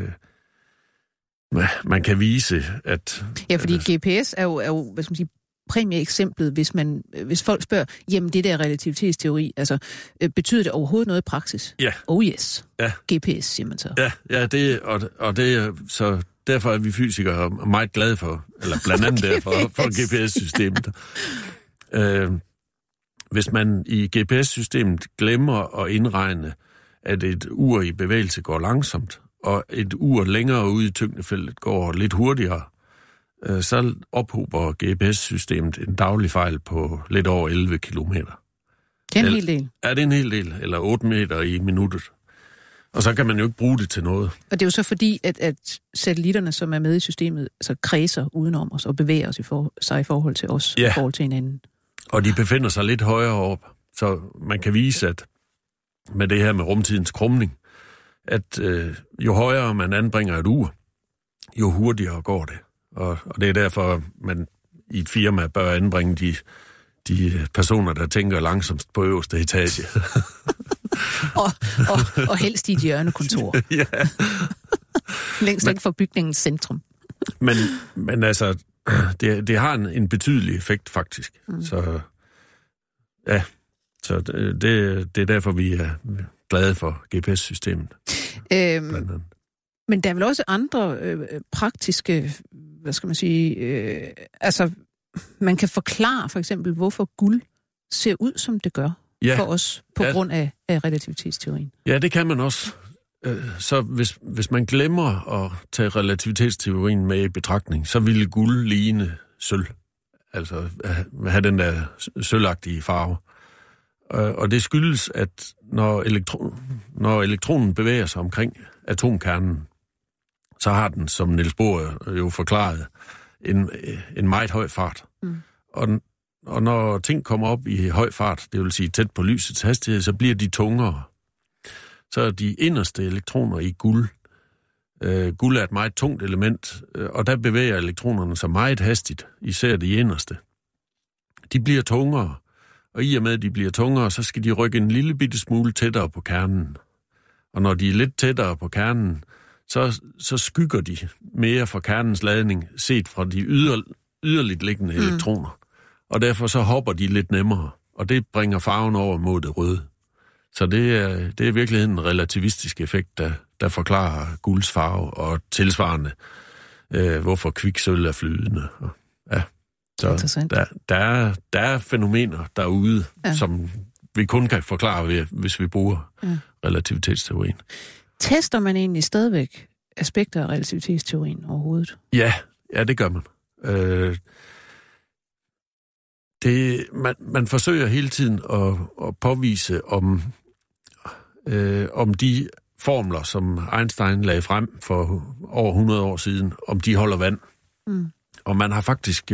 man kan vise, at... Ja, fordi GPS er jo hvad skal man sige, præmieeksemplet, hvis folk spørger, jamen det der relativitetsteori, altså betyder det overhovedet noget i praksis? Ja. Oh yes. Ja. GPS, siger man så. Ja, det så derfor er vi fysikere meget glade for, eller blandt andet derfor, for GPS-systemet. Hvis man i GPS-systemet glemmer at indregne, at et ur i bevægelse går langsomt, og et ur længere ude i tyngdefeltet går lidt hurtigere, så ophober GPS-systemet en daglig fejl på lidt over 11 kilometer. Det er en hel del. Ja, det er en hel del, eller 8 meter i minuttet. Og så kan man jo ikke bruge det til noget. Og det er jo så fordi, at satellitterne, som er med i systemet, så kredser udenom os og bevæger sig i forhold til os, i forhold til hinanden. Og de befinder sig lidt højere op, så man kan vise, at med det her med rumtidens krumning, at jo højere man anbringer et ur, jo hurtigere går det. Og det er derfor, man i et firma bør anbringe de personer, der tænker langsomst på øverste etage. og helst i et hjørnekontor. Ja. Længst væk fra bygningens centrum. Men altså, det har en betydelig effekt, faktisk. Så ja, så det er derfor, vi er glade for GPS-systemet. Men der er vel også andre praktiske, hvad skal man sige, altså man kan forklare for eksempel, hvorfor guld ser ud, som det gør for os, på grund af relativitetsteorien. Ja, det kan man også. Så hvis man glemmer at tage relativitetsteorien med i betragtning, så ville guld ligne sølv. Altså have den der sølvagtige farve. Og det skyldes, at når elektronen bevæger sig omkring atomkernen, så har den, som Niels Bohr jo forklarede, en meget høj fart. Og når ting kommer op i høj fart, det vil sige tæt på lysets hastighed, så bliver de tungere. Så er de inderste elektroner i guld. Guld er et meget tungt element, og der bevæger elektronerne sig meget hastigt, især de inderste. De bliver tungere, og i og med, at de bliver tungere, så skal de rykke en lille bitte smule tættere på kernen. Og når de er lidt tættere på kernen, så skygger de mere fra kernens ladning, set fra de yderligt liggende elektroner. Og derfor så hopper de lidt nemmere, og det bringer farven over mod det røde. Så det er i virkeligheden en relativistisk effekt, der forklarer gulds farve, og tilsvarende, hvorfor kviksølv er flydende. Ja, så der er fænomener derude, som vi kun kan forklare, hvis vi bruger relativitetsteorien. Tester man egentlig stadigvæk aspekter af relativitetsteorien overhovedet? Ja, det gør man. Man forsøger hele tiden at påvise, om de formler, som Einstein lagde frem for over 100 år siden, om de holder vand. Og man har faktisk,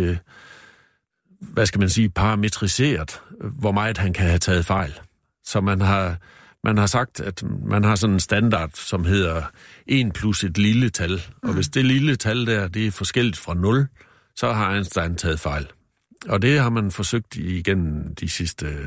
parametriseret, hvor meget han kan have taget fejl. Så man har sagt, at man har sådan en standard, som hedder 1 plus et lille tal. Og hvis det lille tal der, det er forskelligt fra 0, så har Einstein taget fejl. Og det har man forsøgt igennem de sidste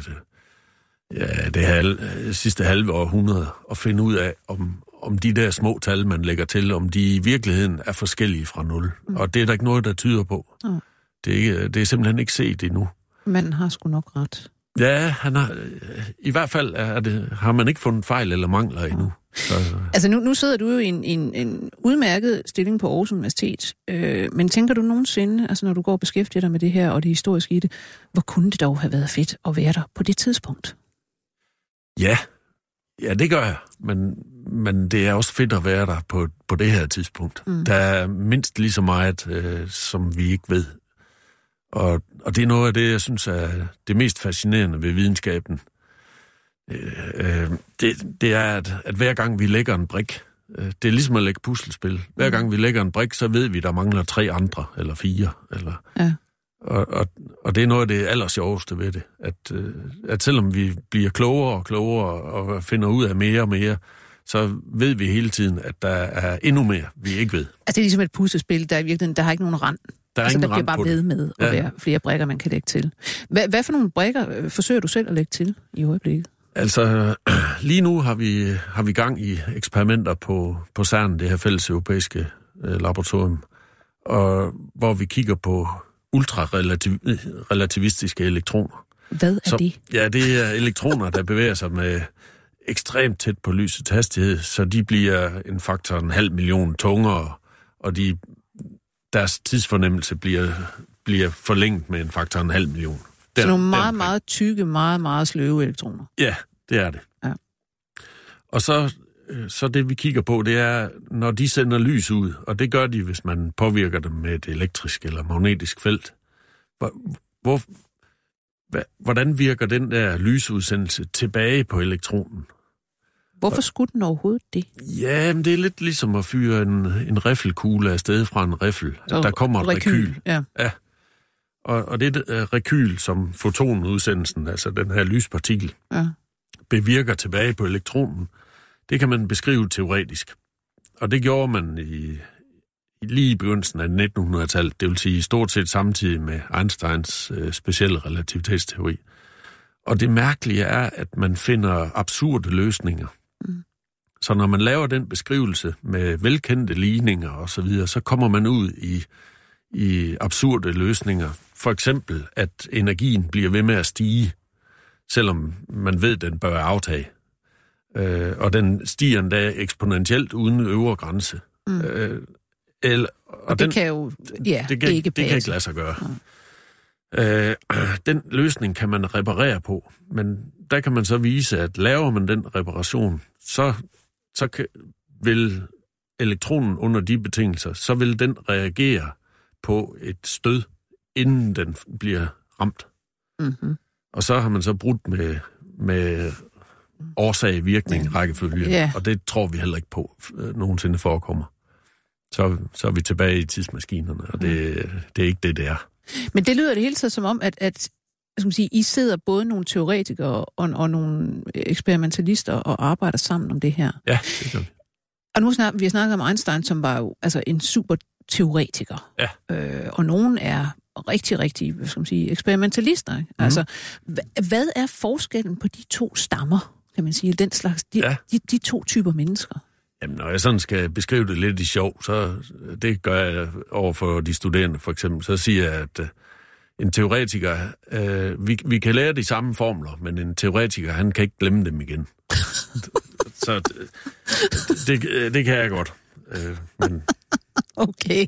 halve århundrede at finde ud af, om de der små tal, man lægger til, om de i virkeligheden er forskellige fra 0. Og det er der ikke noget, der tyder på. Det er simpelthen ikke set endnu. Manden har sgu nok ret. Ja, i hvert fald har man ikke fundet fejl eller mangler endnu. Så. Altså nu sidder du jo i en udmærket stilling på Aarhus Universitet, men tænker du nogensinde, altså når du går og beskæftiger dig med det her og det historiske i det, hvor kunne det dog have været fedt at være der på det tidspunkt? Ja, det gør jeg, men det er også fedt at være der på det her tidspunkt. Der er mindst lige så meget, som vi ikke ved. Og det er noget af det, jeg synes er det mest fascinerende ved videnskaben. Det er, at hver gang vi lægger en brik, det er ligesom at lægge puslespil. Hver gang vi lægger en brik, så ved vi, der mangler 3 andre, eller 4. Og det er noget af det allersjoveste ved det, at selvom vi bliver klogere og klogere og finder ud af mere og mere, så ved vi hele tiden, at der er endnu mere, vi ikke ved. Altså det er ligesom et puslespil, der i virkeligheden, der har ikke nogen rand. Der bliver bare ved med at være flere brikker, man kan lægge til. Hvad for nogle brikker forsøger du selv at lægge til i øjeblikket? Altså, lige nu har vi gang i eksperimenter på CERN, det her fælles europæiske laboratorium, og hvor vi kigger på ultrarelativistiske elektroner. Hvad er det? Ja, det er elektroner, der bevæger sig med ekstremt tæt på lysets hastighed, så de bliver en faktor 500.000 tungere, og deres tidsfornemmelse bliver forlænget med en faktor 500.000. Så nogle meget, meget tykke, meget, meget sløve elektroner. Ja, det er det. Ja. Og så det, vi kigger på, det er, når de sender lys ud, og det gør de, hvis man påvirker dem med et elektrisk eller magnetisk felt. Hvordan virker den der lysudsendelse tilbage på elektronen? Hvorfor skulle den overhovedet det? Ja, men det er lidt ligesom at fyre en riffelkugle afsted fra en riffel. Der kommer et rekyl. Ja. Og det rekyl, som fotonudsendelsen, altså den her lyspartikel, bevirker tilbage på elektronen, det kan man beskrive teoretisk. Og det gjorde man lige i begyndelsen af 1900-tallet, det vil sige stort set samtidig med Einsteins specielle relativitetsteori. Og det mærkelige er, at man finder absurde løsninger. Så når man laver den beskrivelse med velkendte ligninger og så videre, så kommer man ud i absurde løsninger. For eksempel, at energien bliver ved med at stige, selvom man ved, at den bør aftage. Og den stiger endda eksponentielt uden øvre grænse. Og det kan jo det kan ikke lade sig gøre. Den løsning kan man reparere på, men der kan man så vise, at laver man den reparation, så vil elektronen under de betingelser, så vil den reagere på et stød, inden den bliver ramt. Mm-hmm. Og så har man så brudt med årsag-virkning rækkefølge, og det tror vi heller ikke på nogensinde forekommer. Så er vi tilbage i tidsmaskinerne, og det er ikke det er. Men det lyder det hele tiden som om, at skal man sige, I sidder både nogle teoretikere og nogle eksperimentalister og arbejder sammen om det her. Ja, det gør vi. Og nu vi har snakket om Einstein, som var jo altså en super teoretiker. Ja. Og nogen er rigtig, rigtig, skal man sige, eksperimentalister. Ikke? Altså, hvad er forskellen på de to stammer, kan man sige, den slags, de to typer mennesker? Jamen, når jeg sådan skal beskrive det lidt i sjov, så det gør jeg over for de studerende for eksempel, så siger jeg, at en teoretiker, vi kan lære de samme formler, men en teoretiker, han kan ikke glemme dem igen. Så det kan jeg godt. Men... Okay.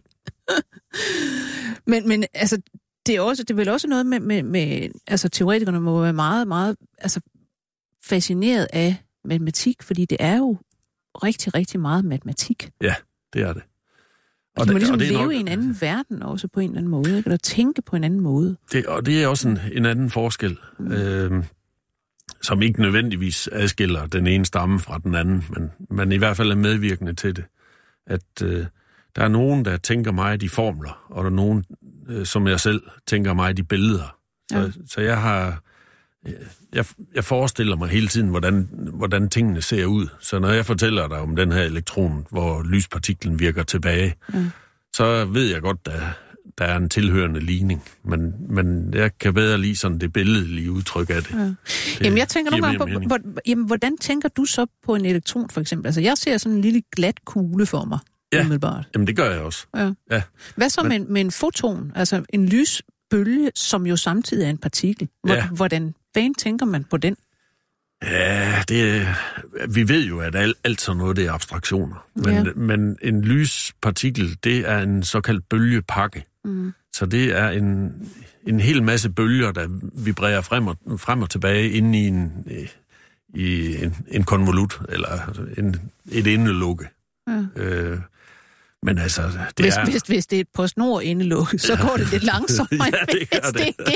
men altså, det er vel også noget med altså teoretikerne må være meget, meget altså, fascineret af matematik, fordi det er jo rigtig, rigtig meget matematik. Ja, det er det. Og de må ligesom leve i en anden verden også på en eller anden måde, eller tænke på en anden måde. Det er også en anden forskel, som ikke nødvendigvis adskiller den ene stamme fra den anden, men i hvert fald er medvirkende til det. At der er nogen, der tænker meget i formler, og der er nogen, som jeg selv, tænker meget i billeder. Så jeg forestiller mig hele tiden, hvordan tingene ser ud. Så når jeg fortæller dig om den her elektron, hvor lyspartiklen virker tilbage, så ved jeg godt, der er en tilhørende ligning. Men jeg kan bedre lide sådan det billedelige udtryk af det. Ja. Jamen jeg tænker nogle gange på, hvordan tænker du så på en elektron for eksempel? Altså jeg ser sådan en lille glat kugle for mig. Umiddelbart. Jamen det gør jeg også. Ja. Hvad så med en foton? Altså en lysbølge, som jo samtidig er en partikel. Hvordan tænker man på den? Ja, vi ved jo, at alt sådan noget, det er abstraktioner. Men en lyspartikel, det er en såkaldt bølgepakke. Så det er en hel masse bølger, der vibrerer frem og tilbage inde i en konvolut, eller et endelukke. Men altså, hvis det er et PostNord indelukke, så går det lidt langsomt. Ja, det gør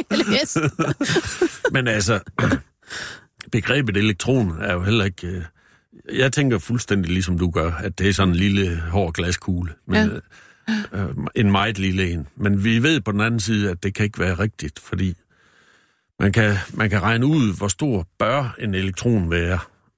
det. Men altså, begrebet elektron er jo heller ikke... Jeg tænker fuldstændig ligesom du gør, at det er sådan en lille hård glaskugle. En meget lille en. Men vi ved på den anden side, at det kan ikke være rigtigt, fordi man kan regne ud, hvor stor bør en elektron være,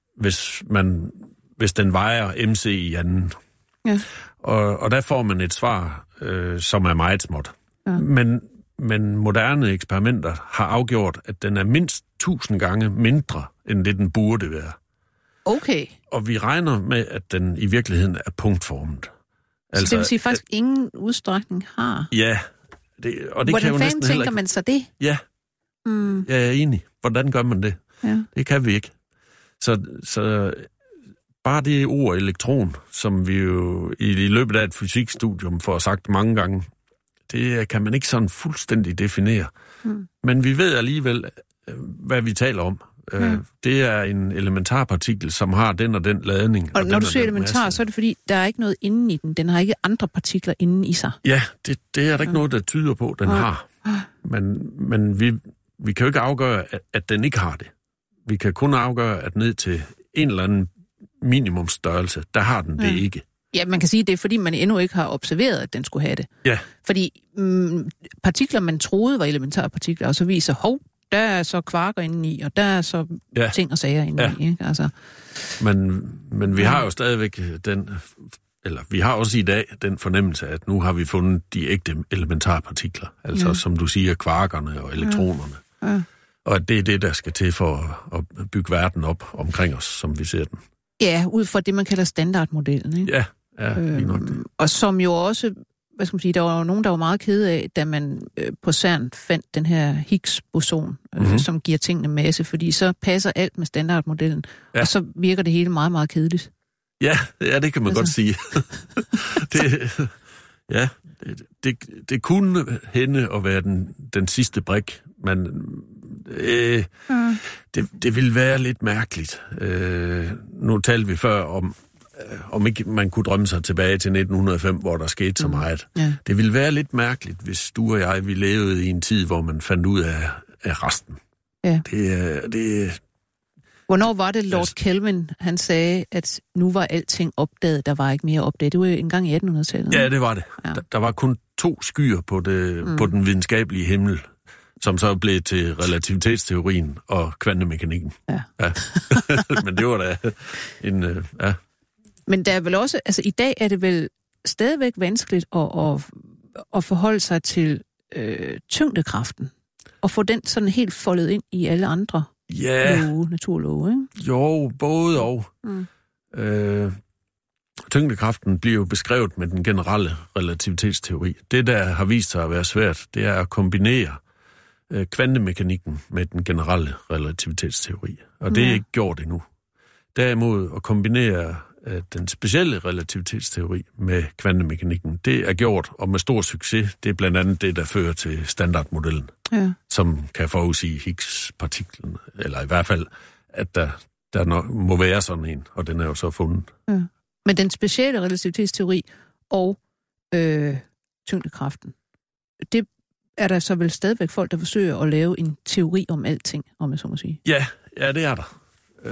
hvis den vejer mc i anden. Ja. Og der får man et svar, som er meget småt. Ja. Men moderne eksperimenter har afgjort, at den er mindst 1000 gange mindre, end det den burde være. Okay. Og vi regner med, at den i virkeligheden er punktformet. Altså, så det vil sige, faktisk ingen udstrækning har? Ja. Det hvordan kan jo fanden tænker man så det? Ja. Jeg er enig. Hvordan gør man det? Ja. Det kan vi ikke. Så bare det ord elektron, som vi jo i løbet af et fysikstudium får sagt mange gange, det kan man ikke sådan fuldstændig definere. Men vi ved alligevel, hvad vi taler om. Det er en elementarpartikel, som har den og den ladning. Og når du siger elementar, så er det fordi, der er ikke noget inde i den. Den har ikke andre partikler inde i sig. Ja, det er der ikke noget, der tyder på, den har. Men vi kan jo ikke afgøre, at den ikke har det. Vi kan kun afgøre, at ned til en eller anden minimumsstørrelse, der har den det ikke. Ja, man kan sige, det er fordi, man endnu ikke har observeret, at den skulle have det. Ja. Fordi partikler, man troede var elementarpartikler, og så viser, der er så kvarker indeni, og der er så ting og sager indeni. Ja. Ikke? Altså. Men vi har jo stadigvæk vi har også i dag den fornemmelse, at nu har vi fundet de ægte elementarpartikler. Altså, som du siger, kvarkerne og elektronerne. Ja. Og at det er det, der skal til for at bygge verden op omkring os, som vi ser den. Ja, ud fra det, man kalder standardmodellen. Ikke? Ja, lige nok det. Og som jo også, hvad skal man sige, der var nogen, der var meget kede af, da man på CERN fandt den her Higgs-boson, som giver tingene masse, fordi så passer alt med standardmodellen, og så virker det hele meget, meget kedeligt. Ja, det kan man godt sige. Det kunne hende at være den sidste brik, men det ville være lidt mærkeligt. Nu talte vi før om ikke man kunne drømme sig tilbage til 1905, hvor der skete så meget. Ja. Det ville være lidt mærkeligt, hvis du og jeg, vi levede i en tid, hvor man fandt ud af resten. Ja. Hvornår var det Lord Kelvin, han sagde, at nu var alting opdaget, der var ikke mere opdaget? Det var jo engang i 1800-tallet. Ja, det var det. Ja. Der var kun 2 skyer på den videnskabelige himmel, som så blev til relativitetsteorien og kvantemekanikken. Ja. Men det var da en... Men der er vel også... Altså, i dag er det vel stadigvæk vanskeligt at forholde sig til tyngdekraften, og få den sådan helt foldet ind i alle andre naturlove, ikke? Jo, både og. Tyngdekraften bliver jo beskrevet med den generelle relativitetsteori. Det, der har vist sig at være svært, det er at kombinere kvantemekanikken med den generelle relativitetsteori. Og det er ikke gjort endnu. Derimod at kombinere den specielle relativitetsteori med kvantemekanikken, det er gjort, og med stor succes. Det er blandt andet det, der fører til standardmodellen, som kan forudsige Higgs-partiklen, eller i hvert fald, at der må være sådan en, og den er jo så fundet. Ja. Men den specielle relativitetsteori og tyngdekraften, det er der så vel stadigvæk folk, der forsøger at lave en teori om alting, om jeg så må sige? Ja, det er der.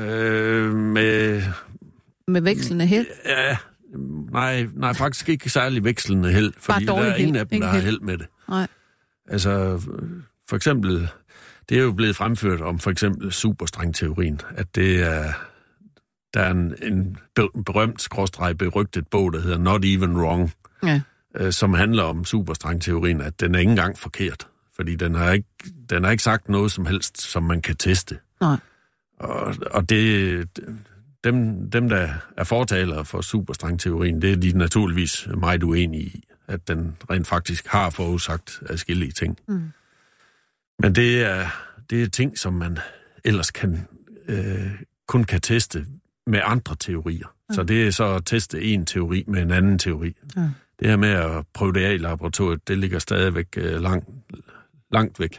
Med vekslende held? Ja, nej, faktisk ikke særlig vekslende held, fordi der er ingen af dem, der har held med det. Nej. Altså, for eksempel, det er jo blevet fremført om for eksempel superstrengteorien, at der er en berømt berygtet bog, der hedder Not Even Wrong, som handler om superstrengteorien, at den er ikke engang forkert, fordi den har ikke sagt noget som helst, som man kan teste. Nej. Og dem, der er fortalere for superstrengteorien, det er de naturligvis meget uenige i, at den rent faktisk har forudsagt adskillige ting. Men det er ting, som man ellers kun kan teste med andre teorier. Så det er så at teste en teori med en anden teori. Det her med at prøve det af i laboratoriet, det ligger stadigvæk langt væk.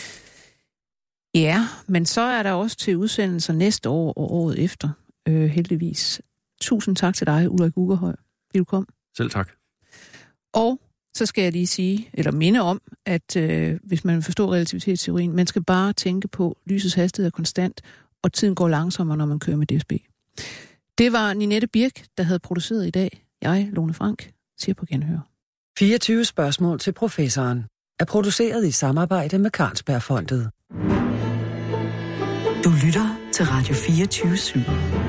Ja, men så er der også til udsendelser næste år og året efter, heldigvis. Tusind tak til dig, Ulrik Ugerhøj, fordi du kom. Selv tak. Og så skal jeg lige sige, eller minde om, at hvis man forstår relativitetsteorien, man skal bare tænke på, lysets hastighed er konstant, og tiden går langsommere, når man kører med DSB. Det var Ninette Birk, der havde produceret i dag. Jeg, Lone Frank, siger på genhør. 24 spørgsmål til professoren er produceret i samarbejde med Carlsbergfondet. Du lytter til Radio 24/7.